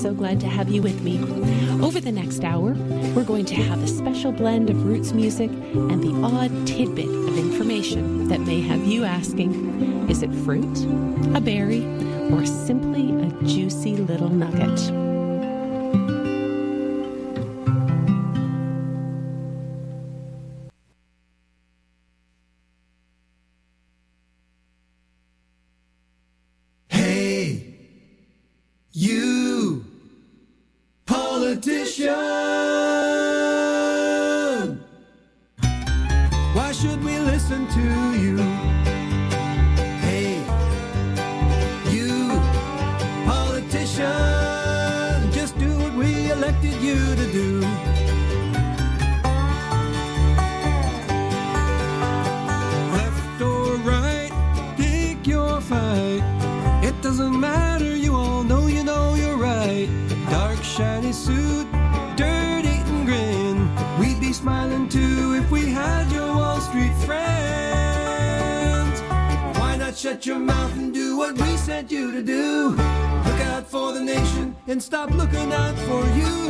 so glad to have you with me. Over the next hour, we're going to have a special blend of roots music and the odd tidbit of information that may have you asking, is it fruit, a berry, or simply a juicy little nugget? You, politician, why should we listen to you? Hey, you, politician, just do what we elected you to do. Left or right, pick your fight. It doesn't matter, you all know you're right. Dark, shiny suit, dirt eating grin. We'd be smiling too if we had your Wall Street friends. Why not shut your mouth and do what we sent you to do? Look out for the nation and stop looking out for you.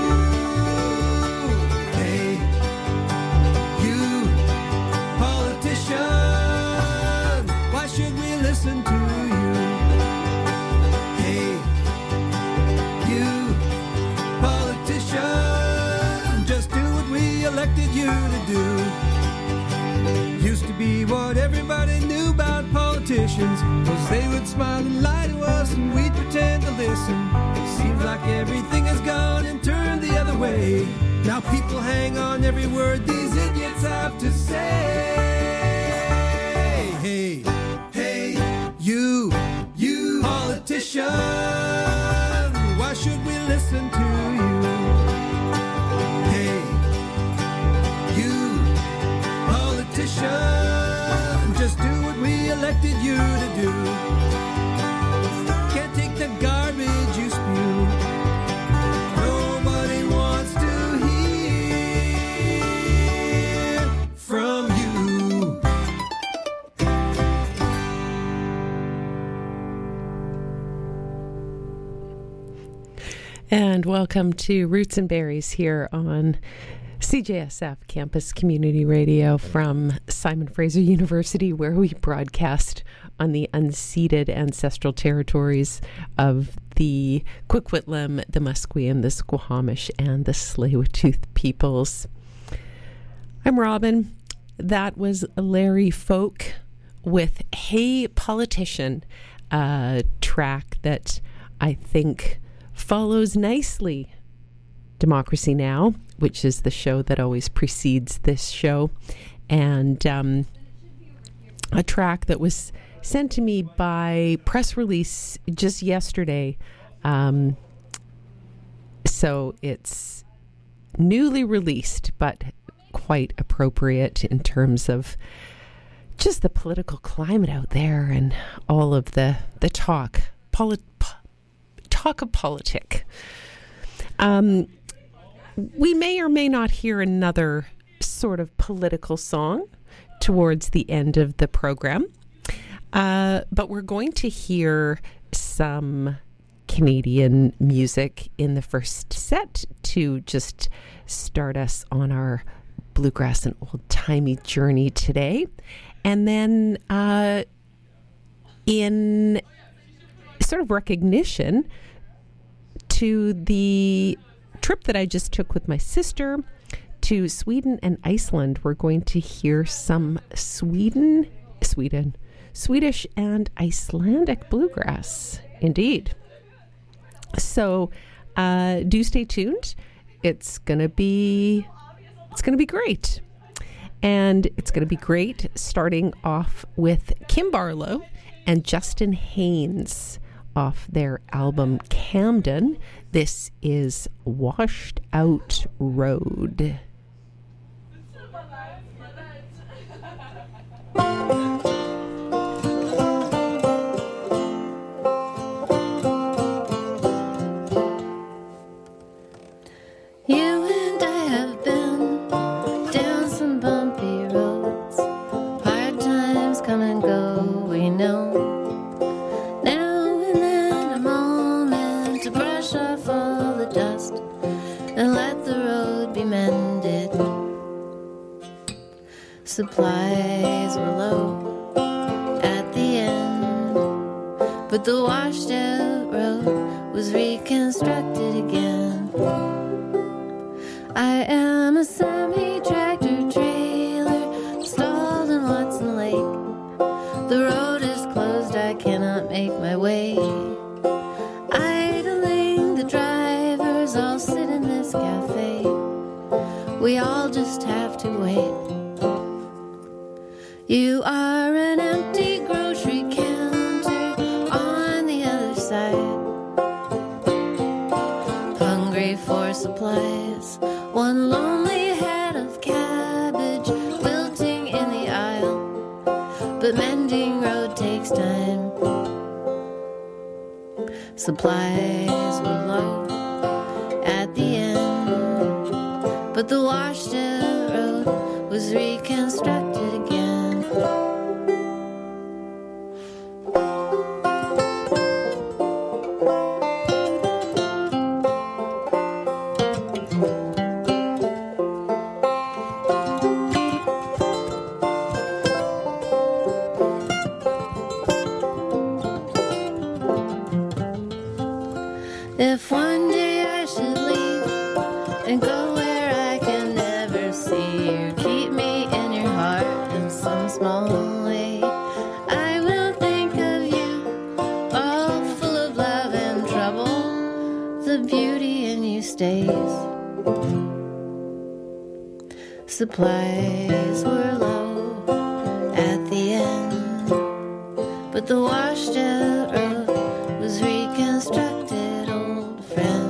Hey, you, politician, why should we listen to you? Just do what we elected you to do. Used to be what everybody knew about politicians was they would smile and lie to us and we'd pretend to listen. Seems like everything has gone and turned the other way. Now people hang on every word these idiots have to say. Hey, hey, you politician, why should we listen to you? Hey, you politician, just do what we elected you to do. Can't take the garbage you spew. Nobody wants to hear from you. And welcome to Roots and Berries here on CJSF Campus Community Radio from Simon Fraser University, where we broadcast on the unceded ancestral territories of the Coquitlam, the Musqueam, the Squamish, and the Tsleil-Waututh peoples. I'm Robin. That was Larry Folk with Hey Politician, a track that I think follows nicely Democracy Now!, which is the show that always precedes this show, and a track that was sent to me by press release just yesterday. So it's newly released, but quite appropriate in terms of just the political climate out there and all of the talk of politic. We may or may not hear another sort of political song towards the end of the program, but we're going to hear some Canadian music in the first set to just start us on our bluegrass and old-timey journey today. And then in sort of recognition to the trip that I just took with my sister to Sweden and Iceland, we're going to hear some Swedish and Icelandic bluegrass. Indeed. So do stay tuned. It's gonna be great. And it's going to be great starting off with Kim Barlow and Justin Haynes off their album Camden. This is Washed Out Road. Now and then a moment to brush off rest and let the road be mended. Supplies were low at the end, but the washed out road was reconstructed again. I am a semi-tractor trailer stalled in Watson Lake. The road is closed, I cannot make my way. Idling, the drivers all sit in this cafe. We all just have to wait. You are an empty grocery counter on the other side, hungry for supplies. One lonely head of cabbage wilting in the aisle, but mending road takes time. Supplies were low at the end, but the washed out road was reconstructed again. If one day I should leave and go where I can never see you, keep me in your heart in some small way. I will think of you, all full of love and trouble. The beauty in you stays. Supplies were low at the end, but the washed out road was reconstructed, old friend.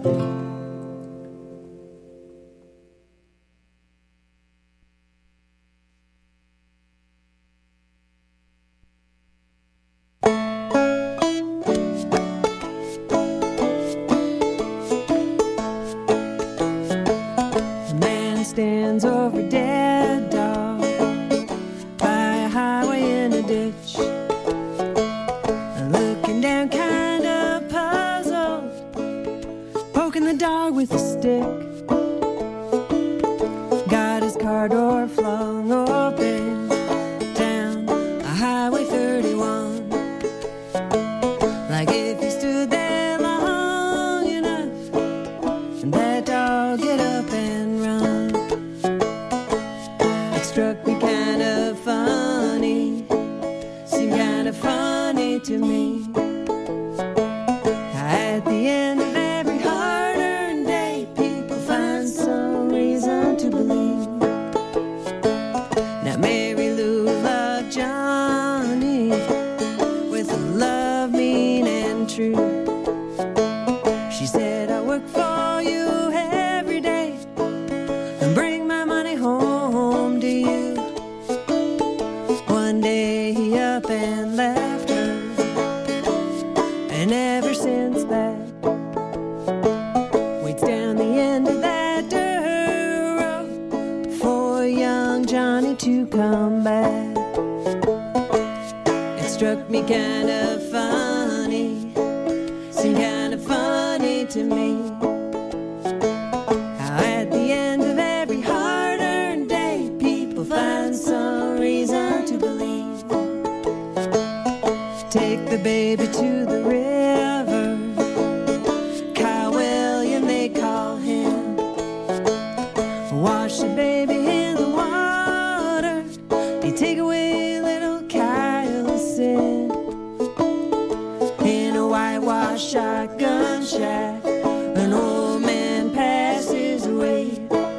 A man stands over a dead dog by a highway in a ditch, looking down kind of puzzled, poking the dog with a stick. Got his car door flung open down a highway 31, like if he stood there long enough and that dog get up and run. It struck me kind of funny, seemed kind of funny to me. At the end of every hard-earned day, people find some reason to believe. Now Mary Lou loved Johnny with a love mean and true. She said, I work for you every day and bring my money home to you. One day he up and left her, and ever since that, waits down the end of that dirt road for young Johnny to come back. It struck me kind of funny, seemed kind of funny to me, how at the end of every hard-earned day, people find some reason to believe. Take the baby to the river, Kyle William they call him. Wash the baby in the water, they take away little Kyle's sin. In a whitewash shotgun shack, an old man passes away.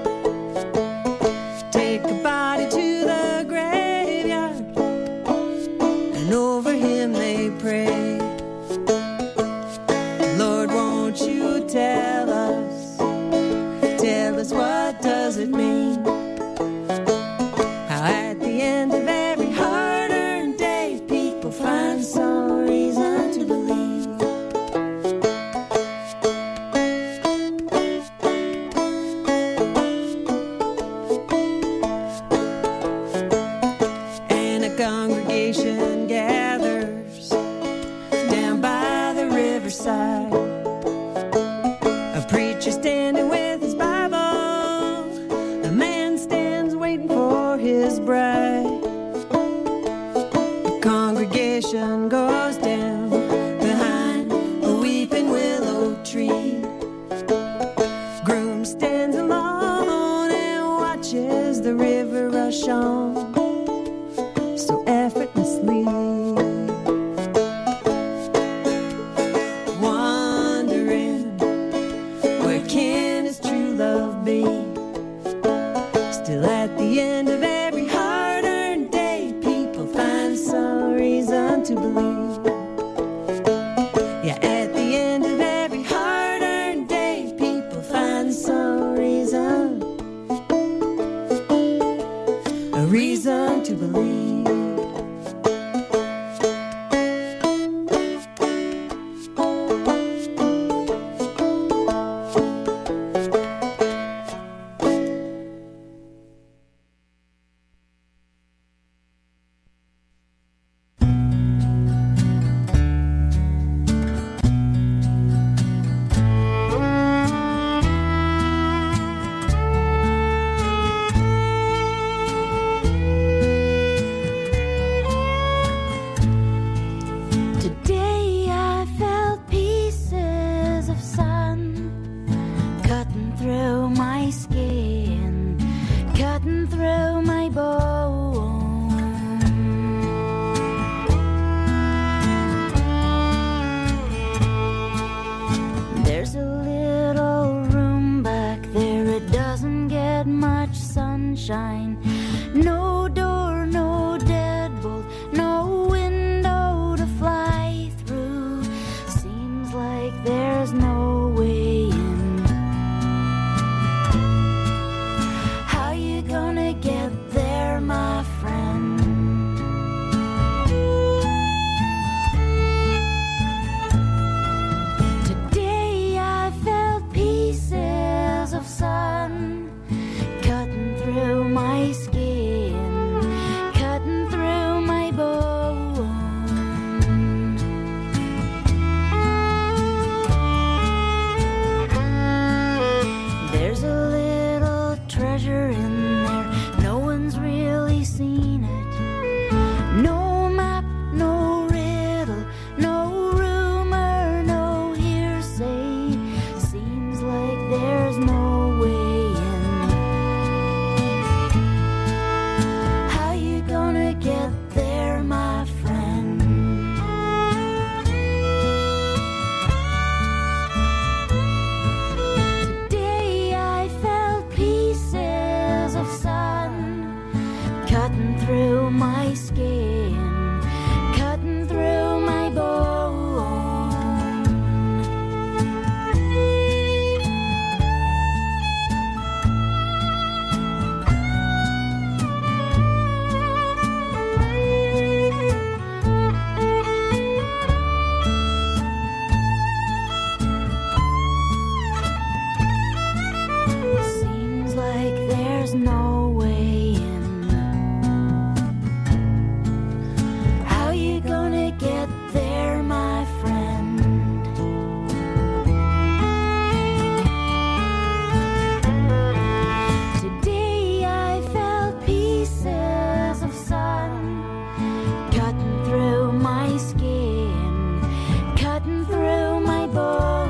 Take a body to the graveyard, and over him they pray. preacher standing with his Bible. A man stands waiting for his bride. The congregation goes down behind a weeping willow tree. Groom stands alone and watches the river rush on so effortlessly. Wondering, where can his true love be? Still at the end of every hard-earned day, people find some reason to believe. Yeah, at the end of every hard-earned day, people find some reason, a reason to believe. Today I felt pieces of sun cutting through my skin, cutting through my bone. There's a little room back there, it doesn't get much sunshine. No door, no deadbolt, no window to fly through. Seems like there's no way in. How you gonna get there, my friend? Today I felt pieces of sun cutting through my skin, cutting through my bone. There's a little treasure in there, no one's really seen it. No map, no riddle, no rumor, no hearsay. Seems like there's no way in. How you gonna get there, my friend? Today I felt pieces of sun cutting through my skin, cutting through my bone. Seems like there's no way in. How you gonna get there, my friend? Today I felt pieces of sun cutting through my skin, cutting through my bone.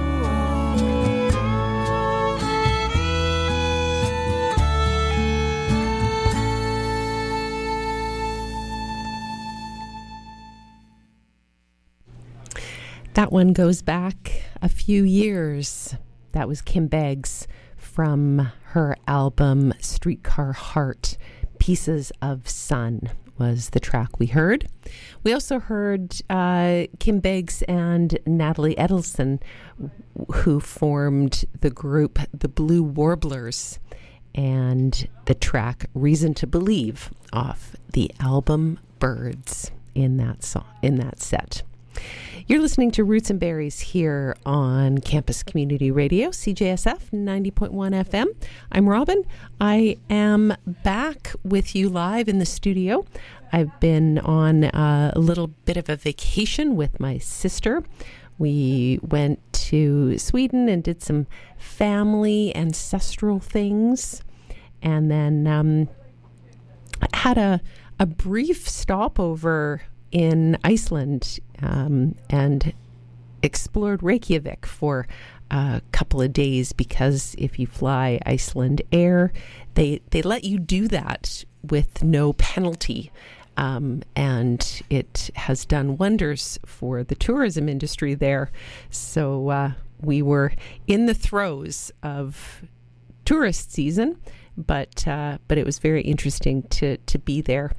That one goes back a few years. That was Kim Beggs from her album Streetcar Heart. Pieces of Sun was the track we heard. We also heard Kim Beggs and Natalie Edelson, who formed the group The Blue Warblers, and the track Reason to Believe off the album Birds in that song, in that set. You're listening to Roots and Berries here on Campus Community Radio, CJSF 90.1 FM. I'm Robin. I am back with you live in the studio. I've been on a little bit of a vacation with my sister. We went to Sweden and did some family ancestral things, and then had a brief stopover in Iceland and explored Reykjavik for a couple of days, because if you fly Iceland Air, they let you do that with no penalty. And it has done wonders for the tourism industry there. So we were in the throes of tourist season, but it was very interesting to be there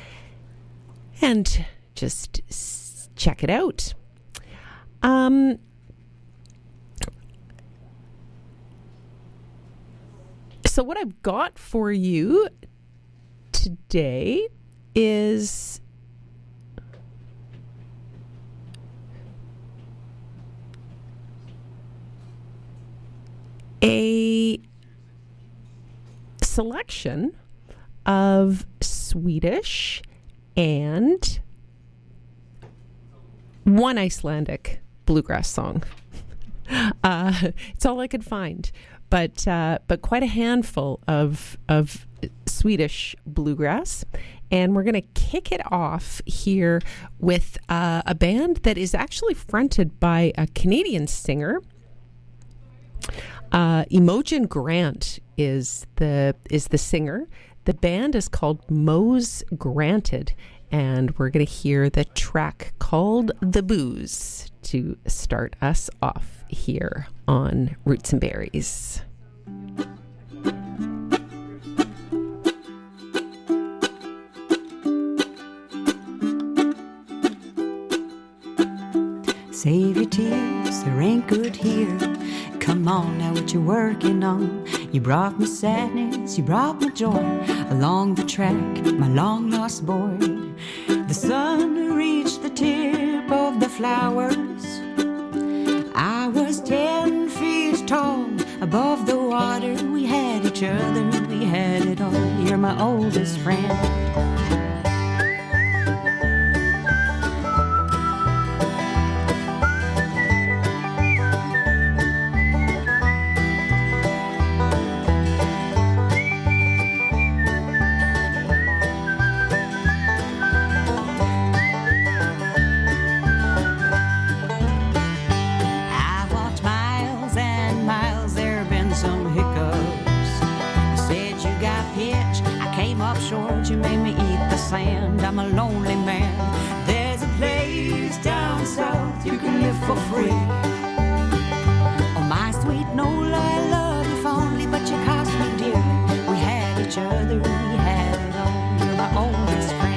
and just check it out. So what I've got for you today is a selection of Swedish and one Icelandic bluegrass song. It's all I could find, but quite a handful of Swedish bluegrass. And we're going to kick it off here with a band that is actually fronted by a Canadian singer. Imogen Grant is the singer. The band is called Mose Granted, and we're going to hear the track called The Booze to start us off here on Roots and Berries. Save your tears, there ain't good here. Come on now, what you working on? You brought me sadness, you brought me joy. Along the track, my long lost boy. The sun reached the tip of the flowers. I was 10 feet tall above the water. We had each other, we had it all. You're my oldest friend. You made me eat the sand. I'm a lonely man. There's a place down south you can live for free. Oh, my sweet Nola, I love you fondly, but you cost me dearly. We had each other, we had it all. You're my oldest friend.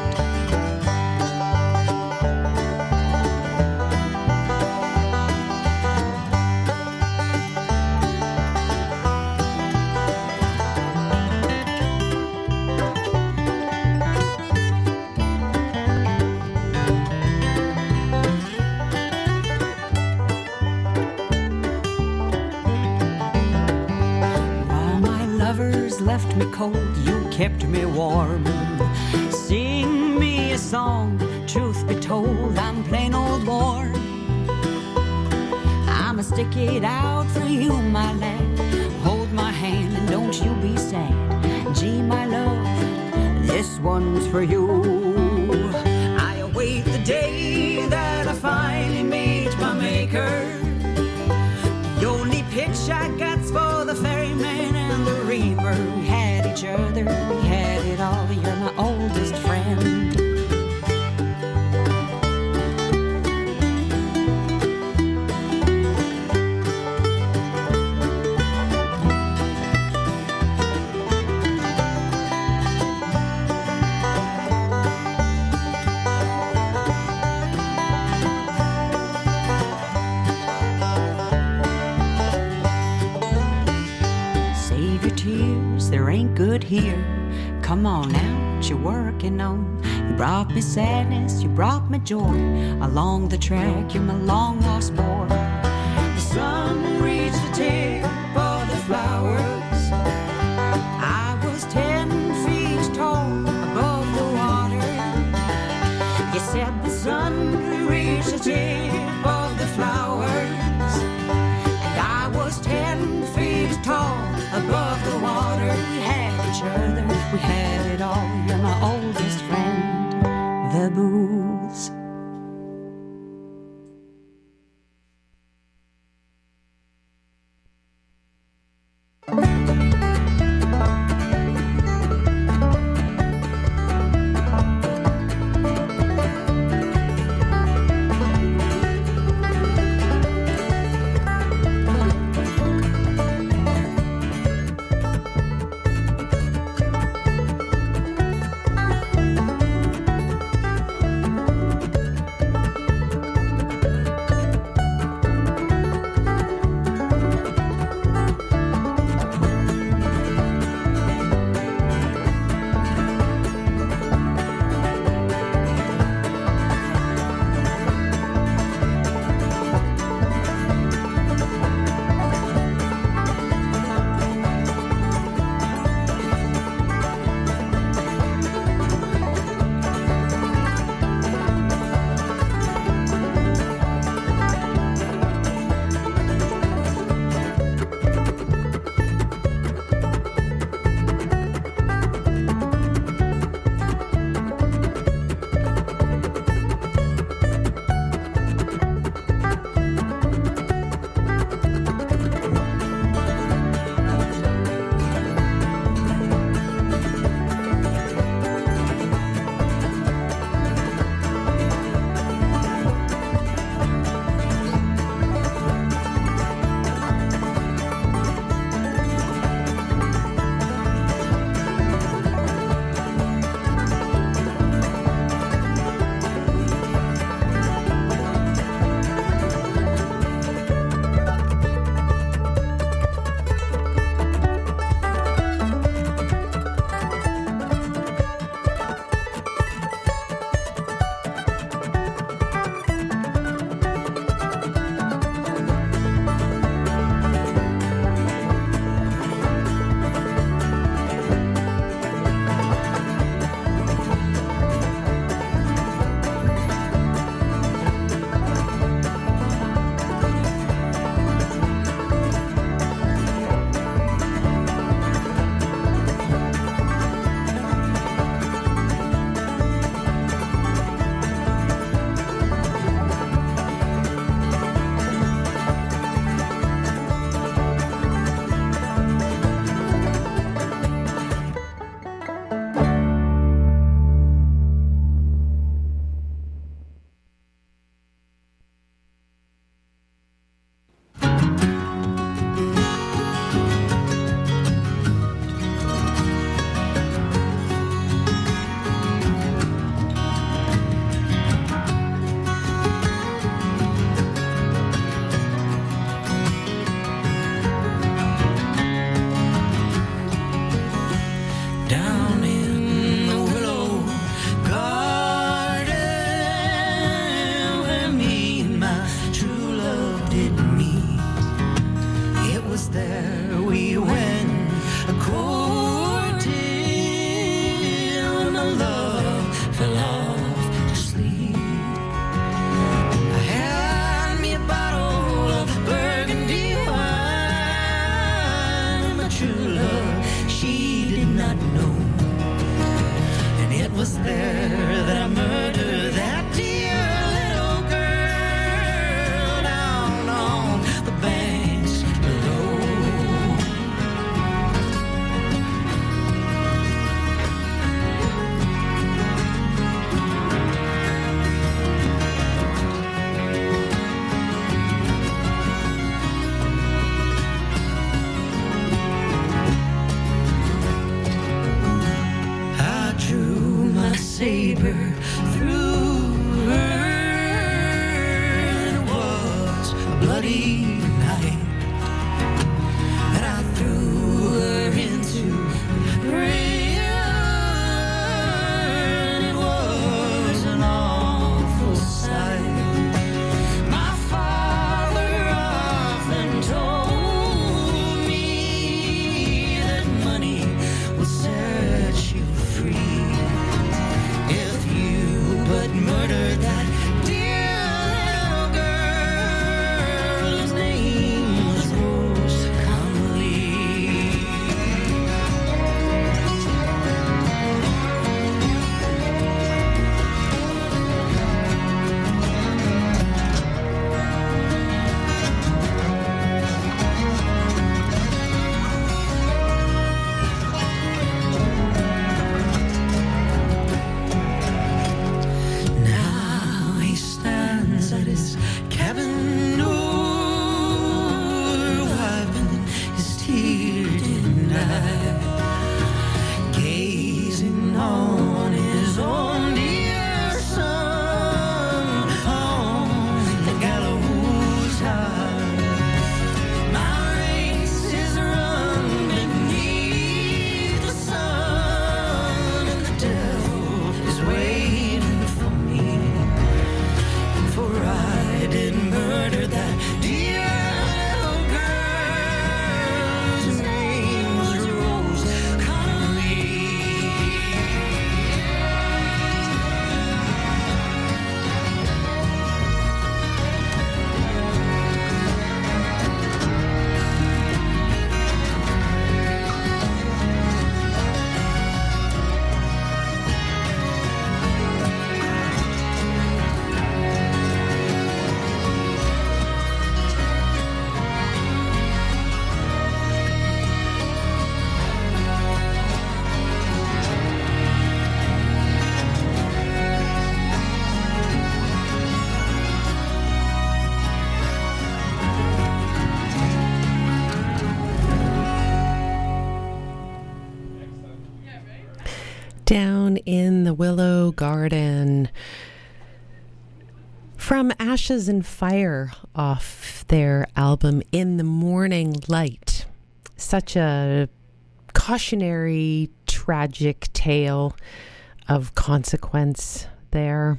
Left me cold, you kept me warm. Sing me a song, truth be told, I'm plain old worn. I'ma stick it out for you, my lad. Hold my hand and don't you be sad. Gee, my love, this one's for you. I await the day that I finally meet my maker. The only pitch I got's for the ferryman and the reaper. We had each other, we had it all. You're my oldest friend. Good here, come on now, what you working on? You brought me sadness, you brought me joy. Along the track, you're my long lost boy. The sun reached the tip of the flowers. I was 10 feet tall above the water. You said the sun reached the tip of the flowers. we had it all. You're my oldest friend, the booze. But night, gazing on his own dear son on the gallows high. My race is run beneath the sun, and the devil is waiting for me, for I did murder that dear little girl whose name was Rose Connolly. Down in the Willow Garden from Ashes and Fire off their album In the Morning Light. Such a cautionary, tragic tale of consequence there.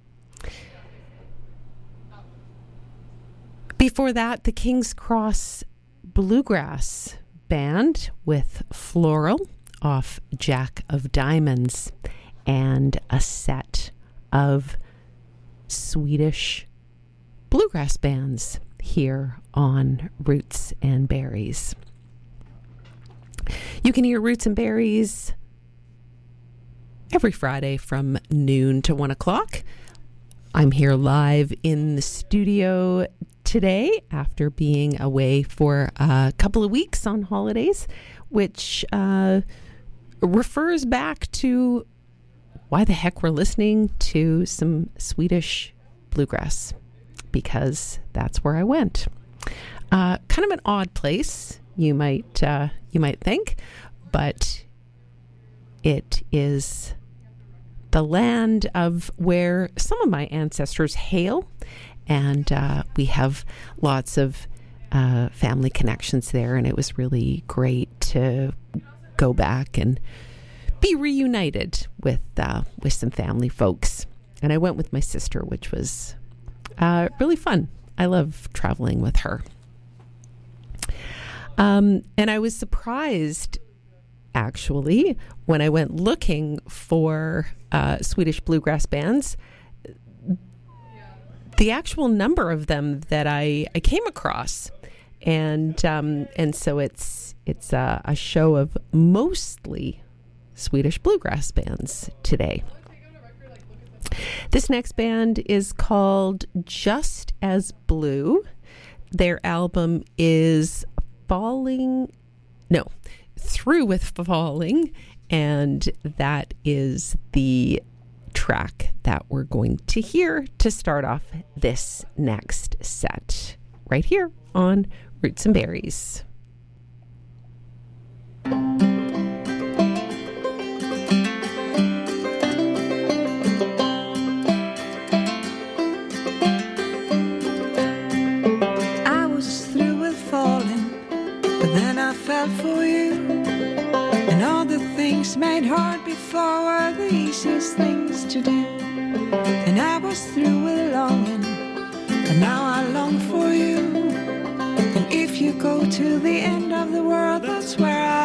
Before that, the King's Cross Bluegrass Band with Floral off Jack of Diamonds, and a set of Swedish bluegrass bands here on Roots and Berries. You can hear Roots and Berries every Friday from noon to 1 o'clock. I'm here live in the studio today after being away for a couple of weeks on holidays, which refers back to why the heck we're listening to some Swedish bluegrass, because that's where I went. Kind of an odd place, you might think, but it is the land of where some of my ancestors hail, and we have lots of family connections there, and it was really great to go back and be reunited with some family folks. And I went with my sister, which was really fun. I love traveling with her. And I was surprised, actually, when I went looking for Swedish bluegrass bands, the actual number of them that I came across. And so it's a show of mostly Swedish bluegrass bands today. This next band is called Just As Blue. Their album is Through with Falling, and that is the track that we're going to hear to start off this next set right here on Roots and Berries. I was through with falling, but then I fell for you. And all the things made hard before were the easiest things to do. And I was through with longing, and now I long for you. And if you go to the end of the world, that's where